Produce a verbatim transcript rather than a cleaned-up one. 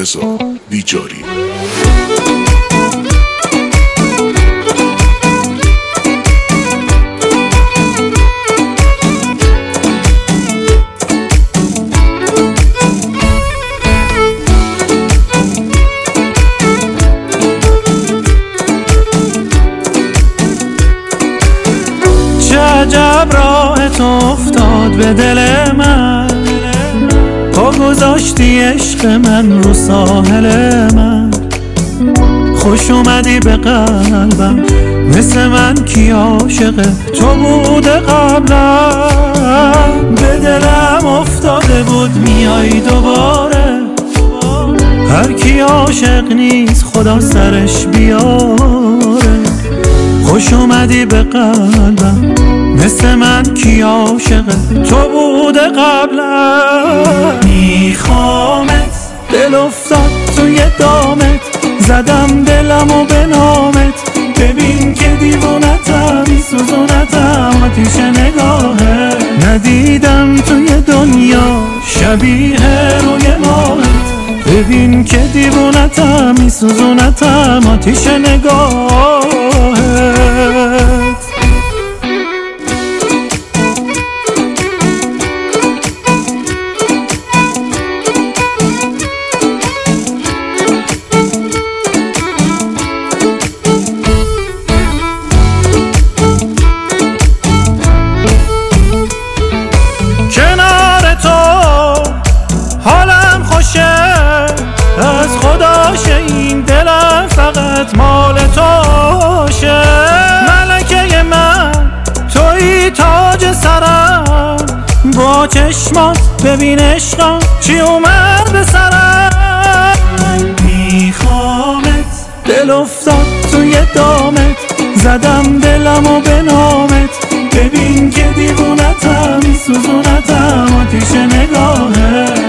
رضا بیجاری. عجب راهت افتاد به دل من، پا گذاشتی عشق من رو ساحل من. خوش اومدی به قلبم، مثل من کی عاشق تو بوده قبلا. به دلم افتاده بود میای دوباره، هر کی عاشق نیست خدا سرش بیاره. خوش اومدی به قلبم، مثل من کی عاشق تو بوده قبلا. میخوامت، دل افتاد توی دامت، زدم دلمو به نامت. ببین که دیوونتم، میسوزونتم آتیش نگاهه. ندیدم توی دنیا شبیه روی ماهت. ببین که دیوونتم، میسوزونتم آتیش نگاهت. کنار تو حالم خوشه، از خداشه این دلم فقط مال توشه. ملکه من توی تاج سرم، با چشمات ببین عشقم چی اومد به سرم. میخوامت، دل افتاد توی دامت، زدم دلمو به نامت. ببین که دیوونتم، میسوزونتم آتیش نگاهت.